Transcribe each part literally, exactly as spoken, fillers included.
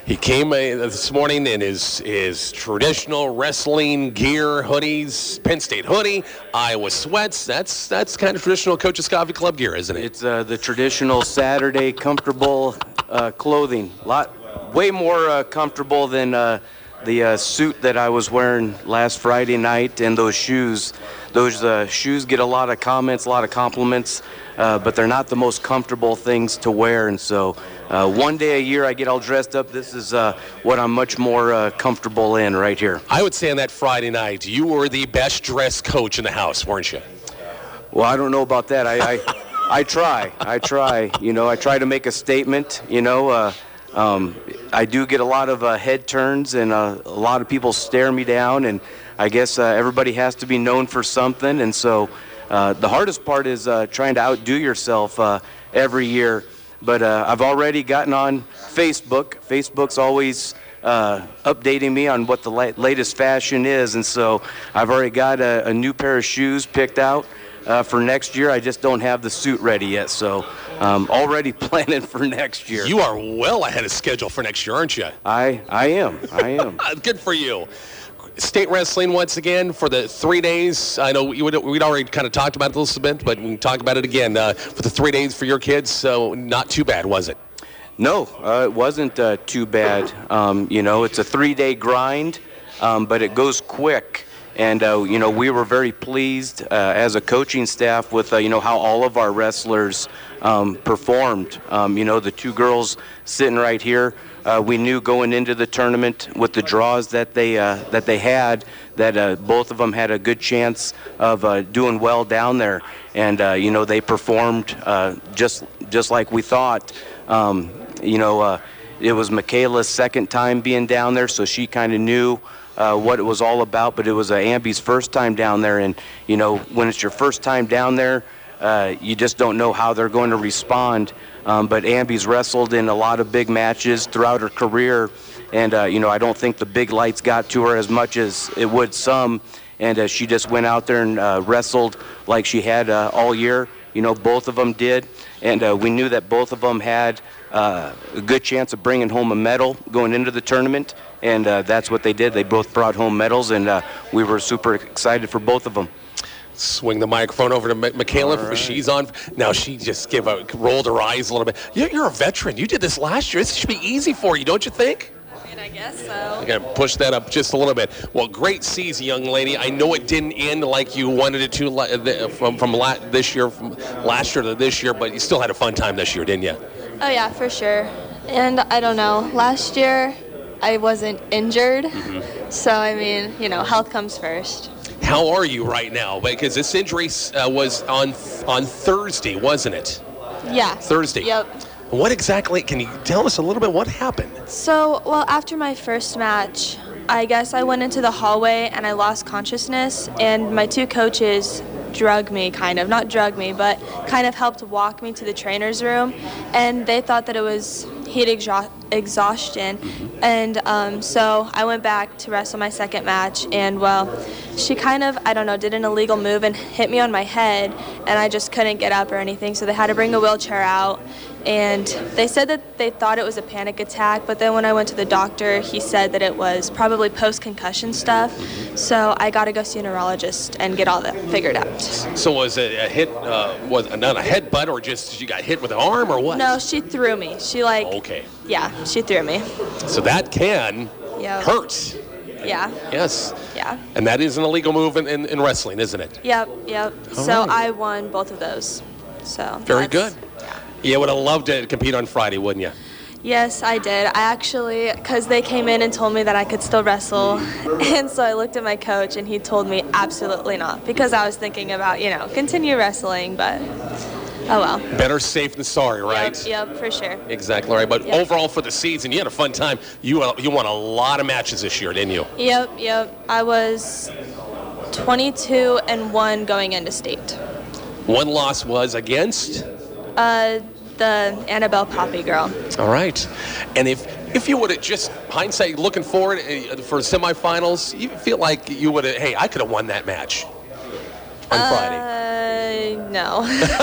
He came uh, this morning in his, his traditional wrestling gear, hoodies, Penn State hoodie, Iowa sweats. That's that's kind of traditional Coach's Coffee Club gear, isn't it? It's uh, the traditional Saturday comfortable uh, clothing. Lot, way more uh, comfortable than uh, the uh, suit that I was wearing last Friday night and those shoes. Those uh, shoes get a lot of comments, a lot of compliments, uh, but they're not the most comfortable things to wear. And so uh, one day a year I get all dressed up. This is uh, what I'm much more uh, comfortable in right here. I would say on that Friday night, you were the best dressed coach in the house, weren't you? Well, I don't know about that. I, I, I try. I try. You know, I try to make a statement, you know. Uh, um, I do get a lot of uh, head turns, and uh, a lot of people stare me down, and I guess uh, everybody has to be known for something, and so uh, the hardest part is uh, trying to outdo yourself uh, every year. But uh, I've already gotten on Facebook. Facebook's always uh, updating me on what the la- latest fashion is, and so I've already got a, a new pair of shoes picked out uh, for next year. I just don't have the suit ready yet, so um, already planning for next year. You are well ahead of schedule for next year, aren't you? I, I am. I am. Good for you. State Wrestling once again for the three days. I know you would, we'd already kind of talked about it a little bit, but we can talk about it again. Uh, for the three days for your kids, so not too bad, was it? No, uh, it wasn't uh, too bad. Um, you know, it's a three-day grind, um, but it goes quick. And, uh, you know, we were very pleased uh, as a coaching staff with, uh, you know, how all of our wrestlers um, performed. Um, you know, the two girls sitting right here, uh, we knew going into the tournament with the draws that they uh, that they had that uh, both of them had a good chance of uh, doing well down there. And, uh, you know, they performed uh, just just like we thought. Um, you know, uh, it was Michaela's second time being down there, so she kind of knew Uh, what it was all about, but it was uh, Ambi's first time down there, and you know, when it's your first time down there, uh, you just don't know how they're going to respond. Um, but Ambi's wrestled in a lot of big matches throughout her career, and uh, you know, I don't think the big lights got to her as much as it would some, and uh, she just went out there and uh, wrestled like she had uh, all year. You know, both of them did, and uh, we knew that both of them had uh, a good chance of bringing home a medal going into the tournament, and uh, that's what they did. They both brought home medals, and uh, we were super excited for both of them. Swing the microphone over to M- Michaela. Right. She's on. Now she just gave a, rolled her eyes a little bit. You're, you're a veteran. You did this last year. This should be easy for you, don't you think? I mean, I guess so. I'm going to push that up just a little bit. Well, great season, young lady. I know it didn't end like you wanted it to la- the, from, from la- this year, from last year to this year, but you still had a fun time this year, didn't you? Oh, yeah, for sure. And I don't know, last year I wasn't injured, Mm-hmm. so I mean, you know, health comes first. How are you right now? Because this injury uh, was on on Thursday, wasn't it? Yeah. Thursday. Yep. What exactly, can you tell us a little bit what happened? So, well, after my first match, I guess I went into the hallway and I lost consciousness, and my two coaches drug me, kind of, not drug me, but kind of helped walk me to the trainer's room, and they thought that it was heat exha- exhaustion, and um, so I went back to wrestle my second match, and well, she kind of, I don't know, did an illegal move and hit me on my head, and I just couldn't get up or anything, so they had to bring a wheelchair out, and they said that they thought it was a panic attack, but then when I went to the doctor, he said that it was probably post-concussion stuff, so I got to go see a neurologist and get all that figured out. So was it a hit, uh, was it not a headbutt, or just you got hit with an arm, or what? No, she threw me. She like, Okay. yeah, she threw me. So that can Yep. hurt. Yeah, Yes. yeah. And that is an illegal move in, in, in wrestling, isn't it? Yep, yep. All So right. I won both of those. So Very that's- good. You would have loved to compete on Friday, wouldn't you? Yes, I did. I actually, because they came in and told me that I could still wrestle, and so I looked at my coach and he told me absolutely not, because I was thinking about, you know, continue wrestling, but oh well. Better safe than sorry, right? Yep, yep, for sure. Exactly right. But Yep. overall for the season, you had a fun time. You uh, you won a lot of matches this year, didn't you? Yep, yep. I was twenty-two and one going into state. One loss was against? Uh, the Annabelle Poppy girl. All right. And if if you would have just, hindsight, looking forward uh, for semifinals, you feel like you would have, hey, I could have won that match on Friday. Uh, no.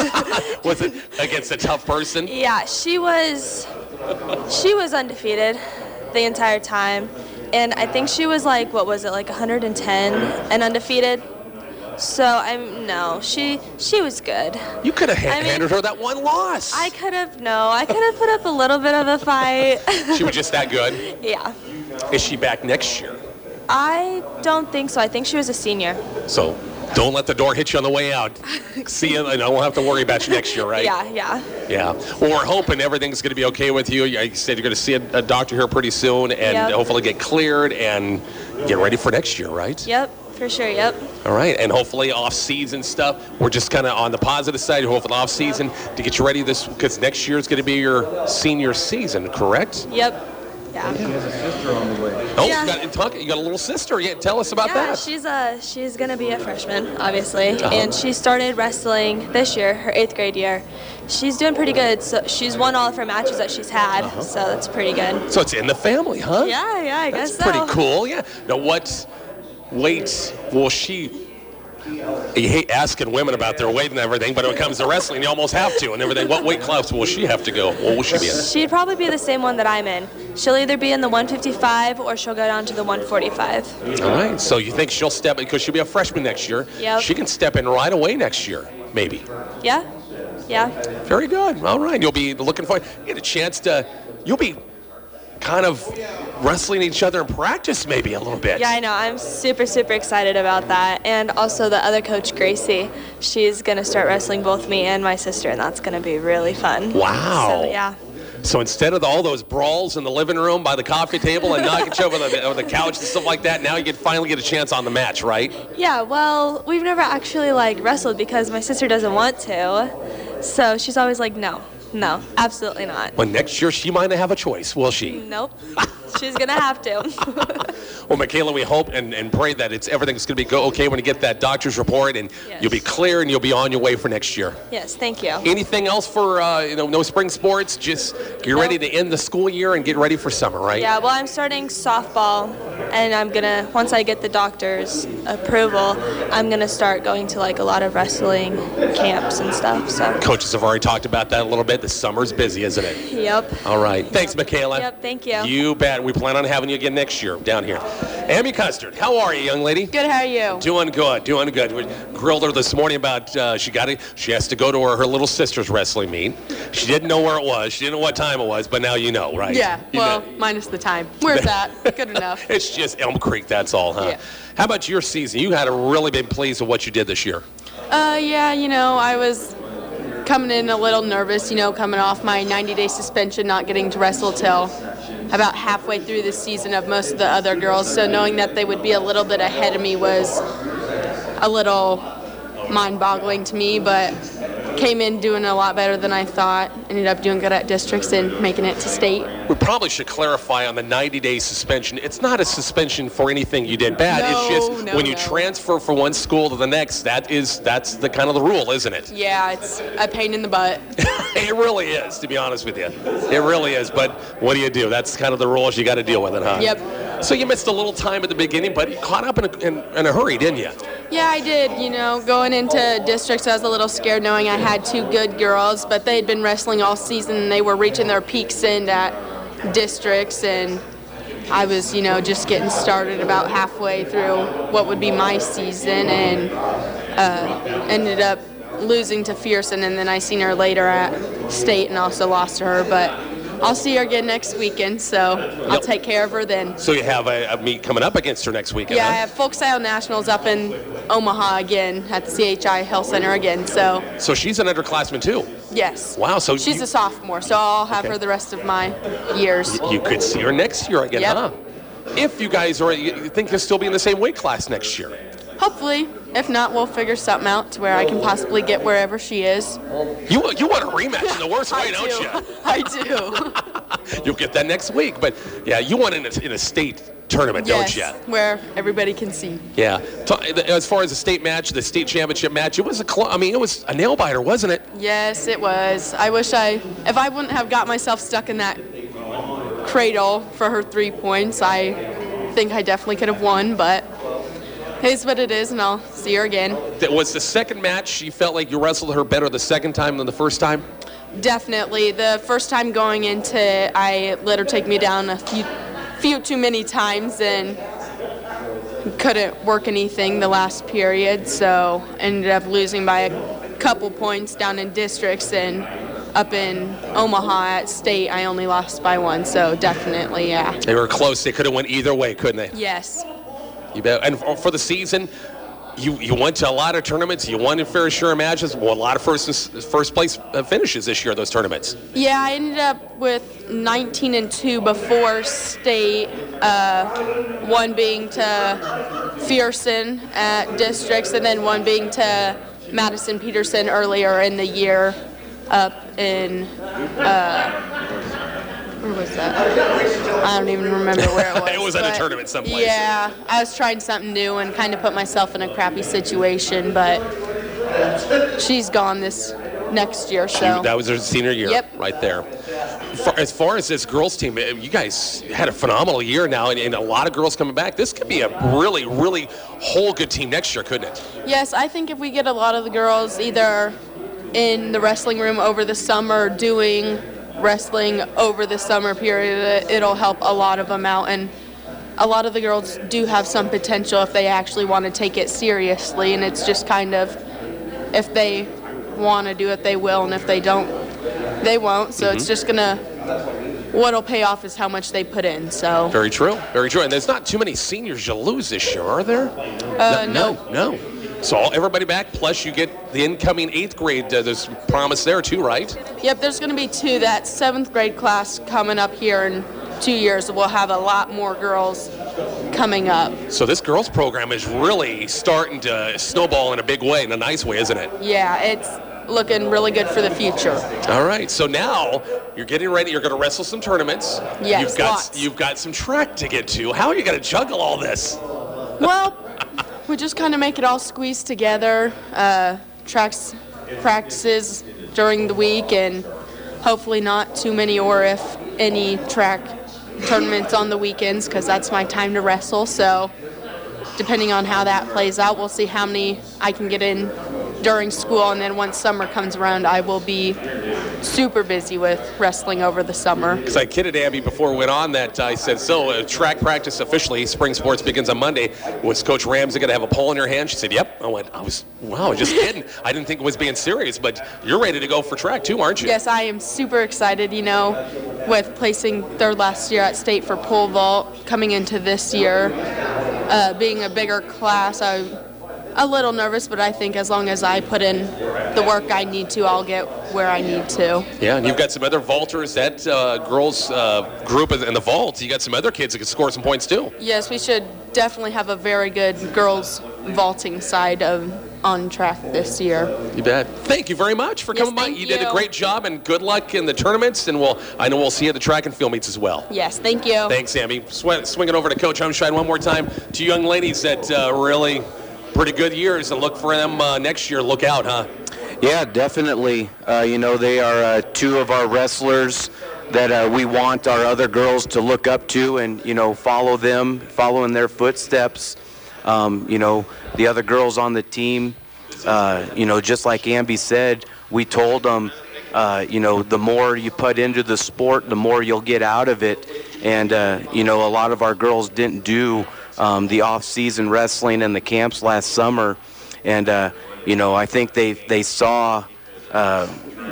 Was it against a tough person? Yeah, she was, she was undefeated. the entire time. And I think she was like, what was it, like one hundred ten and undefeated? So, I'm, no, she she was good. You could have ha- I mean, handed her that one loss. I could have, no, I could have put up a little bit of a fight. She was just that good? Yeah. Is she back next year? I don't think so. I think she was a senior. So, don't let the door hit you on the way out. See you, and I won't have to worry about you next year, right? Yeah, yeah. Yeah. Well, we're hoping everything's going to be okay with you. You said you're going to see a, a doctor here pretty soon and Yep. hopefully get cleared and get ready for next year, right? Yep, for sure, yep. All right. And hopefully off-season stuff, we're just kind of on the positive side, hopefully off-season to get you ready this, because next year is going to be your senior season, correct? Yep. Yeah. She has a sister on the way. Oh, Yeah. you, got, talk, you got a little sister. Yeah, tell us about Yeah, that. she's uh she's gonna be a freshman, obviously, Uh-huh. and she started wrestling this year, her eighth grade year. She's doing pretty good. So she's won all of her matches that she's had, Uh-huh. so that's pretty good. So it's in the family, huh? Yeah, yeah, I That's guess so. pretty cool. Yeah. Now, what weight will she? You hate asking women about their weight and everything, but when it comes to wrestling, you almost have to and everything. What weight class will she have to go? What will she be in? She'd probably be the same one that I'm in. She'll either be in the one fifty-five or she'll go down to the one forty-five. All right. So you think she'll step, because she'll be a freshman next year. Yep. She can step in right away next year, maybe. Yeah, yeah. Very good. All right. You'll be looking for, get a chance to, you'll be kind of wrestling each other in practice maybe a little bit. Yeah, I know. I'm super, super excited about that. And also the other coach, Gracie, she's going to start wrestling both me and my sister, and that's going to be really fun. Wow. So, yeah. So instead of all those brawls in the living room by the coffee table and knocking each over the, over the couch and stuff like that, now you can finally get a chance on the match, right? Yeah, well, we've never actually, like, wrestled because my sister doesn't want to. So she's always like, no, no, absolutely not. Well, next year she might not have a choice, will she? Nope. She's going to have to. Well, Michaela, we hope and, and pray that it's everything's going to be go okay when you get that doctor's report and Yes. you'll be clear and you'll be on your way for next year. Yes, thank you. Anything else for, uh, you know, no spring sports? Just get No. ready to end the school year and get ready for summer, right? Yeah, well, I'm starting softball, and I'm going to, once I get the doctor's approval, I'm going to start going to, like, a lot of wrestling camps and stuff, so. Coaches have already talked about that a little bit. The summer's busy, isn't it? Yep. All right. Thanks, Michaela. Yep, thank you. You bet. We plan on having you again next year down here. Amy Custard, how are you, young lady? Good, how are you? Doing good, doing good. We grilled her this morning about uh, she got it. She has to go to her, her little sister's wrestling meet. She didn't know where it was. She didn't know what time it was, but now you know, right? Yeah, You well, know. minus the time. Where's that? Good enough. It's just Elm Creek, that's all, huh? Yeah. How about your season? You had a really been pleased with what you did this year. Uh, yeah, you know, I was coming in a little nervous, you know, coming off my ninety-day suspension, not getting to wrestle till about halfway through the season of most of the other girls. So knowing that they would be a little bit ahead of me was a little mind-boggling to me, but came in doing a lot better than I thought. Ended up doing good at districts and making it to state. We probably should clarify on the ninety-day suspension. It's not a suspension for anything you did bad. No, it's just no, when you no. transfer from one school to the next, that is that's the kind of the rule, isn't it? Yeah, it's a pain in the butt. It really is, to be honest with you. It really is. But what do you do? That's kind of the rules. You got to deal with it, huh? Yep. So you missed a little time at the beginning, but you caught up in a, in, in a hurry, didn't you? Yeah, I did. You know, going into districts, I was a little scared knowing I had two good girls, but they had been wrestling all season and they were reaching their peaks in at districts, and I was, you know, just getting started about halfway through what would be my season, and uh, ended up losing to Fearson, and then I seen her later at state and also lost to her, but I'll see her again next weekend, so I'll Yep. take care of her then. So you have a, a meet coming up against her next weekend, Yeah, I huh? have Folk Style Nationals up in Omaha again at the C H I Health Center again, so So she's an underclassman too. yes. Wow. So She's you, a sophomore, so I'll have Okay. her the rest of my years. you could see her next year again, Yep. huh? If you guys are, you think you'll still be in the same weight class next year? Hopefully. If not, we'll figure something out to where I can possibly get wherever she is. You you want a rematch in the worst way, I don't do. you? I do. You'll get that next week. But yeah, you want in a, in a state tournament, Yes, don't you? where everybody can see. Yeah. Ta- As far as the state match, the state championship match, it was a cl- I mean, it was a nail biter, wasn't it? Yes, it was. I wish I, if I wouldn't have got myself stuck in that cradle for her three points, I think I definitely could have won, but it is what it is, and I'll see her again. That was the second match. You felt like you wrestled her better the second time than the first time? Definitely. The first time going into, I let her take me down a few few too many times and couldn't work anything the last period, so ended up losing by a couple points down in districts, and up in Omaha at state I only lost by one, so definitely, yeah. They were close. They could have went either way, couldn't they? Yes. You bet. And for the season, you you went to a lot of tournaments. You won in fair share of matches. Well, a lot of first first place finishes this year, those tournaments. Yeah, I ended up with nineteen and two before state, uh, one being to Fearson at districts, and then one being to Madison Peterson earlier in the year up in, uh, where was that? I don't even remember where it was. It was at a tournament someplace. Yeah, I was trying something new and kind of put myself in a crappy situation, but she's gone this next year, so. She, that was her senior year. Yep. Right there. For, as far as this girls team, you guys had a phenomenal year now, and, and a lot of girls coming back. This could be a really, really whole good team next year, couldn't it? Yes, I think if we get a lot of the girls either in the wrestling room over the summer doing wrestling over the summer period, it'll help a lot of them out, and a lot of the girls do have some potential if they actually want to take it seriously, and it's just kind of, if they want to do it, they will, and if they don't, they won't, so mm-hmm. It's just gonna, what'll pay off is how much they put in, so. Very true, very true, and there's not too many seniors you'll lose this year, are there? Uh, no. No, no. So all, everybody back, plus you get the incoming eighth grade, uh, there's promise there too, right? Yep, there's going to be two. That seventh grade class coming up here in two years. We'll have a lot more girls coming up. So this girls program is really starting to snowball in a big way, in a nice way, isn't it? Yeah, it's looking really good for the future. All right, so now you're getting ready. You're going to wrestle some tournaments. Yes, you've got, lots. You've got some track to get to. How are you going to juggle all this? Well, we just kind of make it all squeeze together, uh, tracks, practices during the week, and hopefully not too many, or if any, track tournaments on the weekends, because that's my time to wrestle. So depending on how that plays out, we'll see how many I can get in during school, and then once summer comes around, I will be super busy with wrestling over the summer. Because I kidded Abby before we went on that. I said, so uh, track practice officially, spring sports begins on Monday. Was Coach Ramsey going to have a pole in your hand? She said, yep. I went, I was, wow, just kidding. I didn't think it was being serious, but you're ready to go for track too, aren't you? Yes, I am super excited, you know, with placing third last year at state for pole vault, coming into this year, uh, being a bigger class, I a little nervous, but I think as long as I put in the work I need to, I'll get where I need to. Yeah, and you've got some other vaulters, that uh, girls uh, group in the vault. You got some other kids that can score some points too. Yes, we should definitely have a very good girls vaulting side of on track this year. You bet. Thank you very much for yes, coming by. You, you did a great job, and good luck in the tournaments, and we'll I know we'll see you at the track and field meets as well. Yes, thank you. Thanks, Sammy. Sw- swinging over to Coach Humshine one more time. Two young ladies that uh, really pretty good years, and look for them uh, next year. Look out, huh? Yeah, definitely. Uh, you know, they are uh, two of our wrestlers that uh, we want our other girls to look up to and, you know, follow them, follow in their footsteps. Um, you know, the other girls on the team, uh, you know, just like Amby said, we told them, uh, you know, the more you put into the sport, the more you'll get out of it. And, uh, you know, a lot of our girls didn't do Um, the off-season wrestling and the camps last summer, and uh, you know, I think they they saw, uh,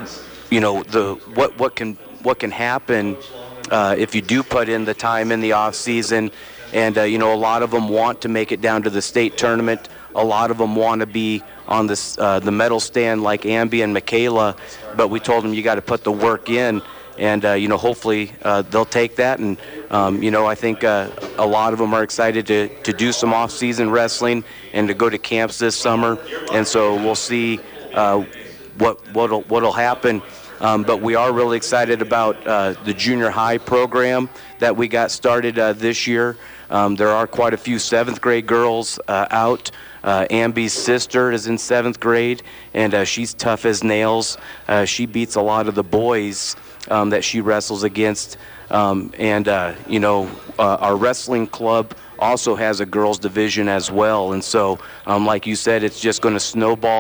you know, the what what can what can happen uh, if you do put in the time in the off-season, and uh, you know, a lot of them want to make it down to the state tournament. A lot of them want to be on this uh, the medal stand like Amby and Michaela, but we told them you got to put the work in. And, uh, you know, hopefully uh, they'll take that. And, um, you know, I think uh, a lot of them are excited to, to do some off-season wrestling and to go to camps this summer. And so we'll see uh, what, what'll, what'll happen. Um, but we are really excited about uh, the junior high program that we got started uh, this year. Um, there are quite a few seventh grade girls uh, out. Uh, Amby's sister is in seventh grade, and uh, she's tough as nails. Uh, she beats a lot of the boys Um, that she wrestles against, um, and uh, you know, uh, our wrestling club also has a girls division as well, and so um, like you said, it's just going to snowball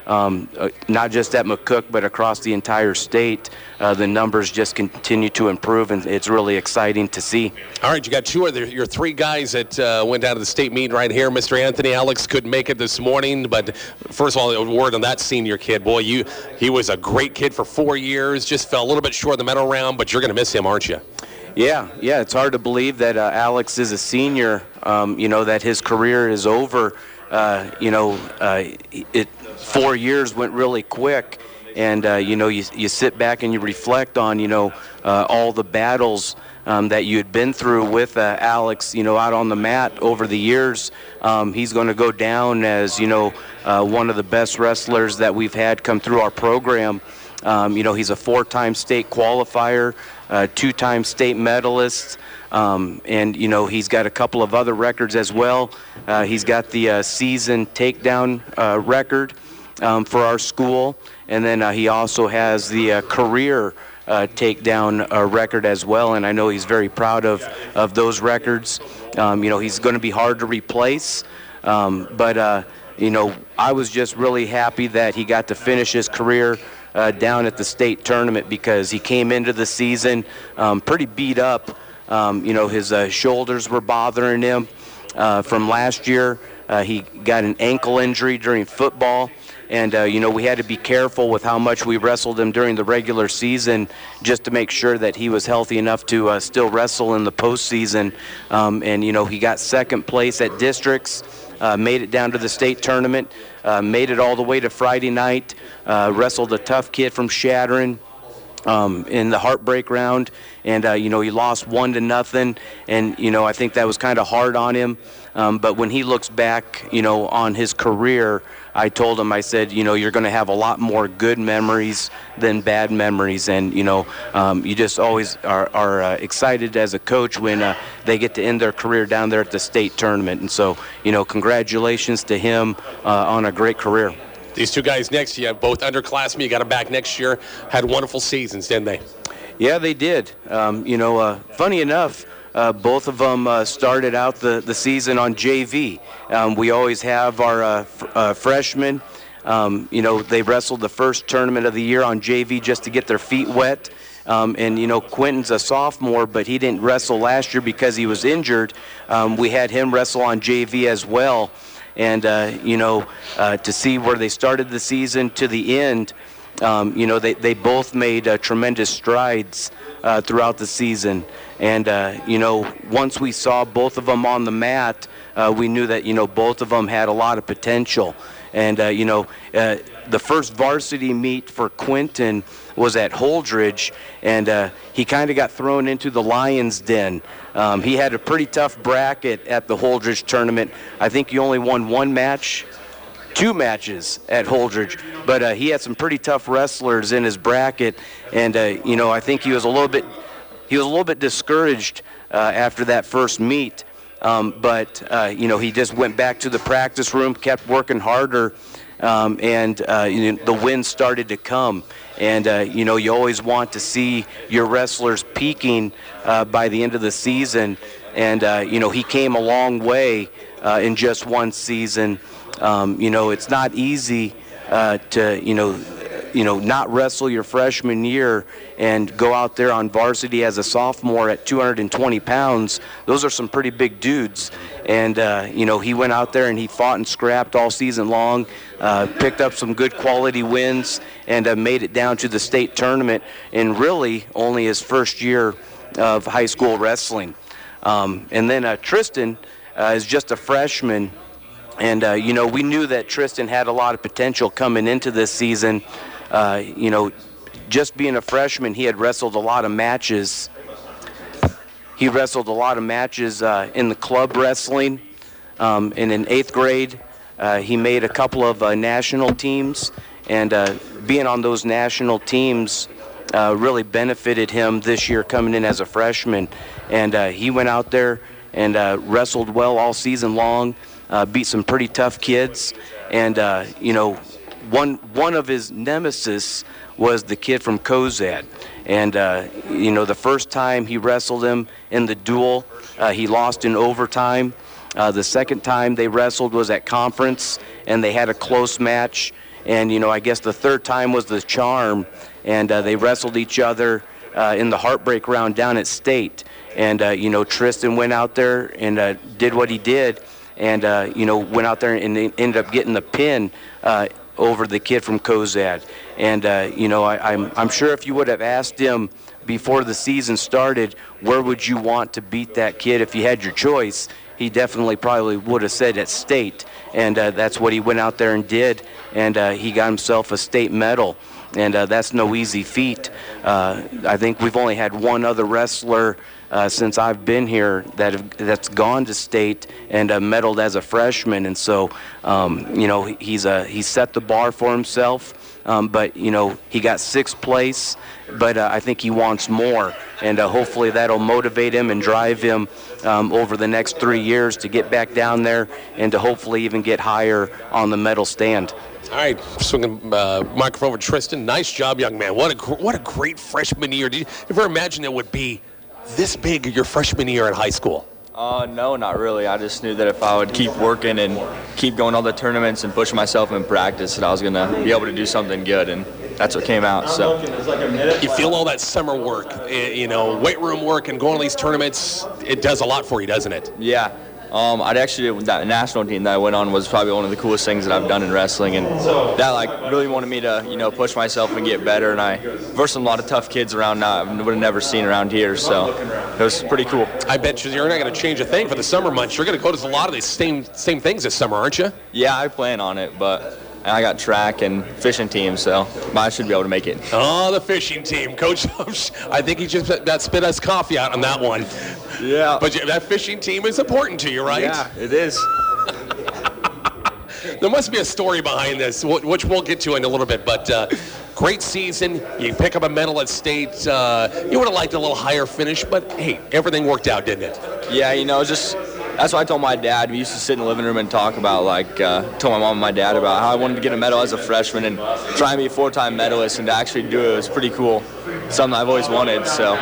um, uh, not just at McCook, but across the entire state. Uh, the numbers just continue to improve, and it's really exciting to see. All right, you got two of the, your three guys that uh, went down to the state meet right here. Mister Anthony Alex couldn't make it this morning, but first of all, a word on that senior kid. Boy, you he was a great kid for four years, just fell a little bit short of the medal round, but you're going to miss him, aren't you? Yeah, yeah, it's hard to believe that uh, Alex is a senior, um, you know, that his career is over. Uh, you know, uh, it four years went really quick, and, uh, you know, you, you sit back and you reflect on, you know, uh, all the battles um, that you had been through with uh, Alex, you know, out on the mat over the years. Um, he's going to go down as, you know, uh, one of the best wrestlers that we've had come through our program. Um, you know, he's a four-time state qualifier, uh, two-time state medalist, um, and, you know, he's got a couple of other records as well. Uh, he's got the uh, season takedown uh, record um, for our school, and then uh, he also has the uh, career uh, takedown uh, record as well, and I know he's very proud of, of those records. Um, you know, he's going to be hard to replace, um, but, uh, you know, I was just really happy that he got to finish his career Uh, down at the state tournament, because he came into the season um, pretty beat up. Um, you know, his uh, shoulders were bothering him uh, from last year. Uh, he got an ankle injury during football, and, uh, you know, we had to be careful with how much we wrestled him during the regular season just to make sure that he was healthy enough to uh, still wrestle in the postseason. Um, and, you know, he got second place at districts. Uh, made it down to the state tournament, uh, made it all the way to Friday night, uh, wrestled a tough kid from Shattern um, in the heartbreak round, and, uh, you know, he lost one to nothing, and, you know, I think that was kind of hard on him, um, but when he looks back, you know, on his career, I told him, I said, you know, you're going to have a lot more good memories than bad memories, and, you know, um, you just always are, are uh, excited as a coach when uh, they get to end their career down there at the state tournament. And so, you know, congratulations to him uh, on a great career. These two guys next to you, both underclassmen, you got them back next year, had wonderful seasons, didn't they? Yeah, they did. Um, you know, uh, funny enough, Uh, both of them uh, started out the, the season on J V. Um, we always have our uh, f- uh, freshmen. Um, you know, they wrestled the first tournament of the year on J V just to get their feet wet. Um, and, you know, Quentin's a sophomore, but he didn't wrestle last year because he was injured. Um, we had him wrestle on J V as well. And, uh, you know, uh, to see where they started the season to the end, um, you know, they, they both made uh, tremendous strides uh, throughout the season. And, uh, you know, once we saw both of them on the mat, uh, we knew that, you know, both of them had a lot of potential. And, uh, you know, uh, the first varsity meet for Quentin was at Holdridge, and uh, he kind of got thrown into the lion's den. Um, he had a pretty tough bracket at the Holdridge tournament. I think he only won one match, two matches at Holdridge, but uh, he had some pretty tough wrestlers in his bracket, and, uh, you know, I think he was a little bit He was a little bit discouraged uh, after that first meet, um, but, uh, you know, he just went back to the practice room, kept working harder, um, and uh, you know, the wins started to come. And, uh, you know, you always want to see your wrestlers peaking uh, by the end of the season. And, uh, you know, he came a long way uh, in just one season. Um, you know, it's not easy uh, to, you know, you know, not wrestle your freshman year and go out there on varsity as a sophomore at two hundred twenty pounds. Those are some pretty big dudes. And, uh, you know, he went out there and he fought and scrapped all season long, uh, picked up some good quality wins, and uh, made it down to the state tournament in really only his first year of high school wrestling. Um, and then uh, Tristan uh, is just a freshman. And, uh, you know, we knew that Tristan had a lot of potential coming into this season. Uh, you know, just being a freshman, he had wrestled a lot of matches. He wrestled a lot of matches uh, in the club wrestling. Um, and in eighth grade, uh, he made a couple of uh, national teams. And uh, being on those national teams uh, really benefited him this year coming in as a freshman. And uh, he went out there and uh, wrestled well all season long, uh, beat some pretty tough kids. And, uh, you know, One one of his nemesis was the kid from Cozad. And, uh, you know, the first time he wrestled him in the duel, uh, he lost in overtime. Uh, the second time they wrestled was at conference, and they had a close match. And, you know, I guess the third time was the charm, and uh, they wrestled each other uh, in the heartbreak round down at State. And, uh, you know, Tristan went out there and uh, did what he did, and, uh, you know, went out there and they ended up getting the pin uh, over the kid from Cozad. And, uh, you know, I, I'm, I'm sure if you would have asked him before the season started, where would you want to beat that kid if you had your choice, he definitely probably would have said at State. And uh, that's what he went out there and did, and uh, he got himself a state medal. And uh, that's no easy feat. Uh, I think we've only had one other wrestler uh, since I've been here that have, that's gone to state and uh, medaled as a freshman. And so, um, you know, he's a, he set the bar for himself. Um, but, you know, he got sixth place, but uh, I think he wants more. And uh, hopefully that'll motivate him and drive him um, over the next three years to get back down there and to hopefully even get higher on the medal stand. All right, swinging uh, microphone over to Tristan. Nice job, young man. What a gr- what a great freshman year. Did you ever imagine it would be this big your freshman year in high school? Uh, no, not really. I just knew that if I would keep working and keep going to all the tournaments and pushing myself in practice, that I was going to be able to do something good, and that's what came out. So you feel all that summer work, you know, weight room work and going to these tournaments, it does a lot for you, doesn't it? Yeah. Um, I'd actually, that national team that I went on was probably one of the coolest things that I've done in wrestling, and that like really wanted me to, you know, push myself and get better. And I versed a lot of tough kids around now I would have never seen around here, so it was pretty cool. I bet you you're not going to change a thing for the summer months. You're going to go to a lot of these same same things this summer, aren't you? Yeah, I plan on it, but I got track and fishing team, so I should be able to make it. Oh, the fishing team, Coach. I think he just that spit us coffee out on that one. Yeah. But that fishing team is important to you, right? Yeah, it is. There must be a story behind this, which we'll get to in a little bit. But uh, great season. You pick up a medal at state. Uh, you would have liked a little higher finish, but hey, everything worked out, didn't it? Yeah, you know, just that's what I told my dad. We used to sit in the living room and talk about, like, uh, told my mom and my dad about how I wanted to get a medal as a freshman and try and be a four-time medalist, and to actually do it was pretty cool. Something I've always wanted, so.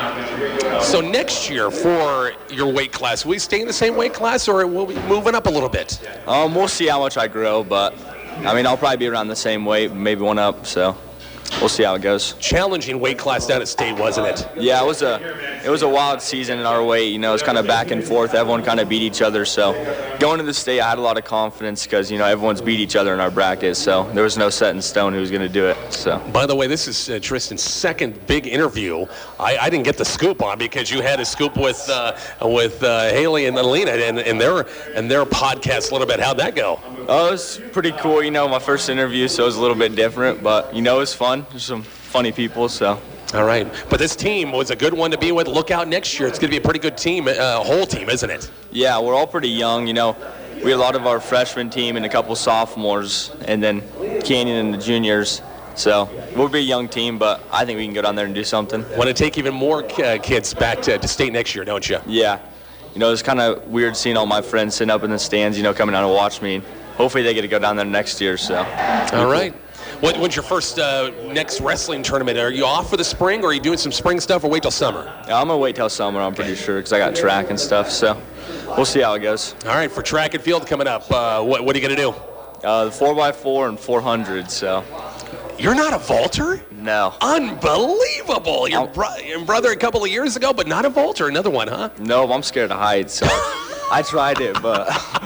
So next year for your weight class, will we stay in the same weight class, or will we be moving up a little bit? Um, we'll see how much I grow, but, I mean, I'll probably be around the same weight, maybe one up, so. We'll see how it goes. Challenging weight class down at state, wasn't it? Yeah, it was a it was a wild season in our weight. You know, it was kind of back and forth. Everyone kind of beat each other. So going to the state, I had a lot of confidence because, you know, everyone's beat each other in our bracket. So there was no set in stone who was going to do it. So. By the way, this is uh, Tristan's second big interview. I, I didn't get the scoop on because you had a scoop with uh, with uh, Haley and Alina and, and their and their podcast a little bit. How'd that go? Oh, it was pretty cool. You know, my first interview, so it was a little bit different. But, you know, it was fun. There's some funny people, so. All right. But this team was a good one to be with. Look out next year. It's going to be a pretty good team, uh, whole team, isn't it? Yeah, we're all pretty young. You know, we had a lot of our freshman team and a couple sophomores, and then Canyon and the juniors. So we'll be a young team, but I think we can go down there and do something. Want to take even more uh, kids back to, to state next year, don't you? Yeah. You know, it's kind of weird seeing all my friends sitting up in the stands, you know, coming down to watch me. Hopefully they get to go down there next year, so. All right. What, when's your first uh, next wrestling tournament? Are you off for the spring, or are you doing some spring stuff, or wait till summer? Yeah, I'm going to wait till summer, I'm pretty sure, because I got track and stuff, so we'll see how it goes. All right, for track and field coming up, uh, what, what are you going to do? Uh, the four by four and four hundred, so. You're not a vaulter? No. Unbelievable. Your, bro- your brother a couple of years ago, but not a vaulter. Another one, huh? No, I'm scared of heights, so. I tried it, but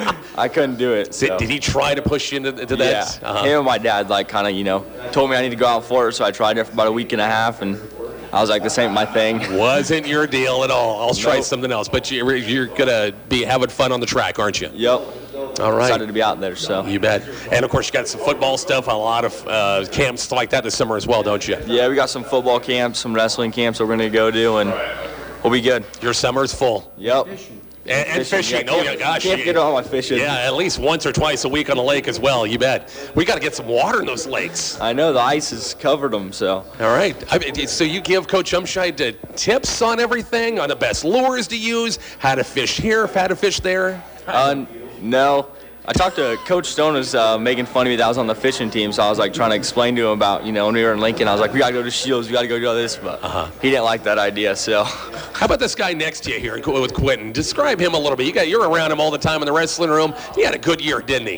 I couldn't do it. So. Did, did he try to push you into, into that? Yeah. Uh-huh. Him and my dad, like, kind of, you know, told me I need to go out for it, so I tried it for about a week and a half, and I was like, this ain't my thing. Wasn't your deal at all. I'll try Nope. something else. But you're, you're going to be having fun on the track, aren't you? Yep. All right. Excited to be out there, so. You bet. And, of course, you got some football stuff, a lot of uh, camps like that this summer as well, don't you? Yeah, we got some football camps, some wrestling camps that we're going to go to, and we'll be good. Your summer's full. Yep. And, and fishing. Yeah, Oh, yeah, gosh. Can't you- get all my fishing. Yeah, at least once or twice a week on the lake as well, you bet. We got to get some water in those lakes. I know, the ice has covered them, so. All right. I mean, so you give Coach Umscheid uh, tips on everything, on the best lures to use, how to fish here, how to fish there? Uh, no. I talked to Coach Stone, who's uh, making fun of me that I was on the fishing team, so I was like trying to explain to him about, you know, when we were in Lincoln, I was like, we got to go to Shields, we got to go do all this, but Uh-huh. he didn't like that idea, so. How about this guy next to you here with Quentin? Describe him a little bit. You got, you're around him all the time in the wrestling room. He had a good year, didn't he?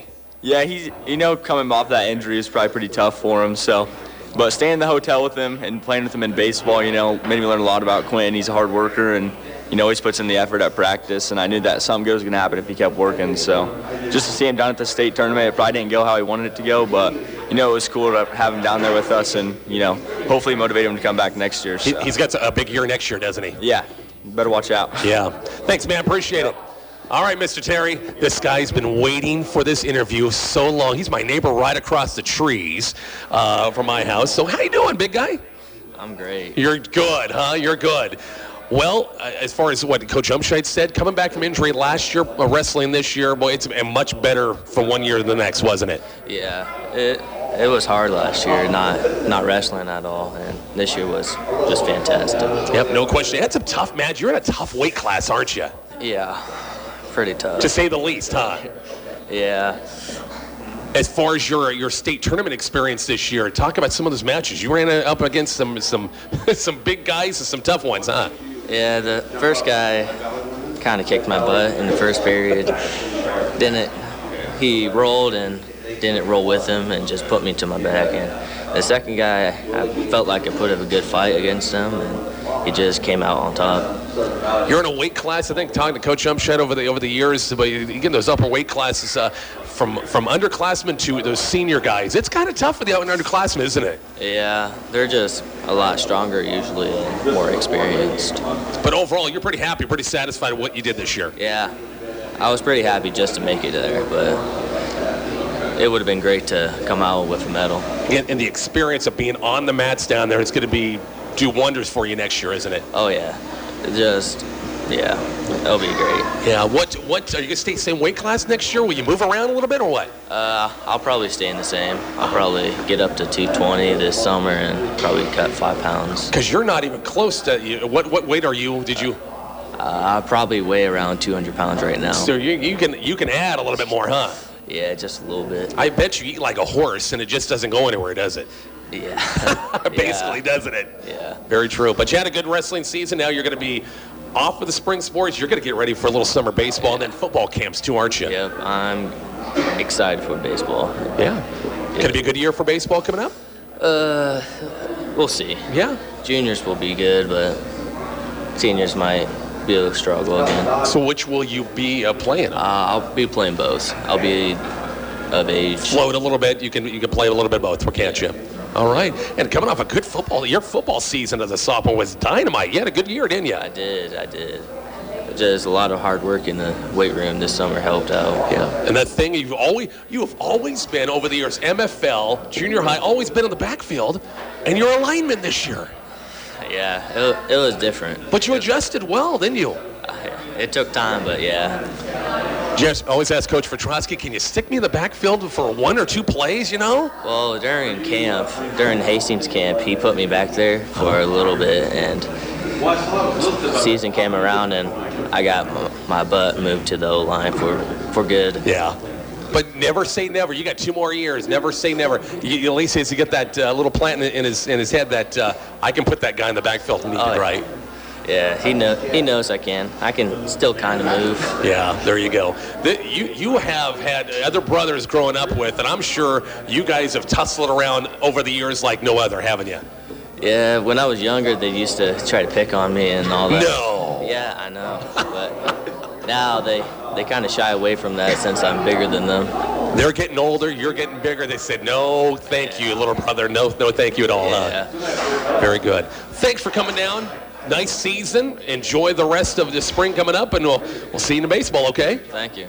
Yeah, he's, you know, coming off that injury is probably pretty tough for him. So, but staying in the hotel with him and playing with him in baseball, you know, made me learn a lot about Quinn. He's a hard worker and, you know, always puts in the effort at practice. And I knew that something good was going to happen if he kept working. So, just to see him down at the state tournament, it probably didn't go how he wanted it to go, but, you know, it was cool to have him down there with us and, you know, hopefully motivate him to come back next year. So. He's got a big year next year, doesn't he? Yeah, better watch out. Yeah. Thanks, man. Appreciate it. All right, Mister Terry, this guy's been waiting for this interview so long. He's my neighbor right across the trees uh, from my house. So how you doing, big guy? I'm great. You're good, huh? You're good. Well, uh, as far as what Coach Umscheid said, coming back from injury last year, uh, wrestling this year, boy, it's much better from one year to the next, wasn't it? Yeah, it it was hard last year, not not wrestling at all, and this year was just fantastic. Yep, no question. You had some tough matches. You're in a tough weight class, aren't you? Yeah, pretty tough. To say the least, huh? Yeah. As far as your your state tournament experience this year, talk about some of those matches. You ran up against some some some big guys and some tough ones, huh? Yeah, the first guy kind of kicked my butt in the first period. Didn't he rolled and didn't roll with him and just put me to my back. And the second guy, I felt like I put up a good fight against him, and he just came out on top. You're in a weight class, I think, talking to Coach Umscheid over the over the years, but you get those upper weight classes uh, from from underclassmen to those senior guys. It's kind of tough for the underclassmen, isn't it? Yeah, they're just a lot stronger usually and more experienced. But overall, you're pretty happy, pretty satisfied with what you did this year. Yeah, I was pretty happy just to make it there, but it would have been great to come out with a medal. And, and the experience of being on the mats down there, it's going to be do wonders for you next year, isn't it? Oh yeah, just yeah, it'll be great. Yeah. What what are you going to stay the same weight class next year? Will you move around a little bit or what? Uh, I'll probably stay in the same. I'll probably get up to two twenty this summer and probably cut five pounds. Because you're not even close to you. What what weight are you? Did you? Uh, I probably weigh around two hundred pounds right now. So you you can you can add a little bit more, huh? Yeah, just a little bit. I bet you eat like a horse, and it just doesn't go anywhere, does it? Yeah. Basically, yeah. doesn't it? Yeah. Very true. But you had a good wrestling season. Now you're going to be off of the spring sports. You're going to get ready for a little summer baseball and then football camps too, aren't you? Yep. I'm excited for baseball. Yeah. Going to be a good year for baseball coming up? Uh, we'll see. Yeah. Juniors will be good, but seniors might be a struggle again. So which will you be uh, playing? Uh, I'll be playing both. I'll be of age. Float a little bit. You can you can play a little bit both, can't you? All right. And coming off a good football, your football season as a sophomore was dynamite. You had a good year, didn't you? I did. I did. Just a lot of hard work in the weight room this summer helped out. Yeah. And that thing you've always you have always been over the years, M F L, junior high, always been in the backfield, and you're a lineman this year. Yeah, it, it was different. But you adjusted well, didn't you? It took time, but yeah. Just always ask Coach Petrosky, can you stick me in the backfield for one or two plays, you know? Well, during camp, during Hastings camp, he put me back there for a little bit, and season came around, and I got my butt moved to the O-line for, for good. Yeah. But never say never. You got two more years. Never say never. You, you at least has to get that uh, little plant in, in his in his head that uh, I can put that guy in the backfield and need oh, it right. Yeah, he know he knows I can. I can still kind of move. Yeah, there you go. The, you you have had other brothers growing up with, and I'm sure you guys have tussled around over the years like no other, haven't you? Yeah, when I was younger, they used to try to pick on me and all that. No. Yeah, I know. But now they they kind of shy away from that since I'm bigger than them. They're getting older. You're getting bigger. They said, no, thank you, little brother. No, no, thank you at all. Yeah. Huh? Very good. Thanks for coming down. Nice season. Enjoy the rest of the spring coming up, and we'll we'll see you in baseball. Okay. Thank you.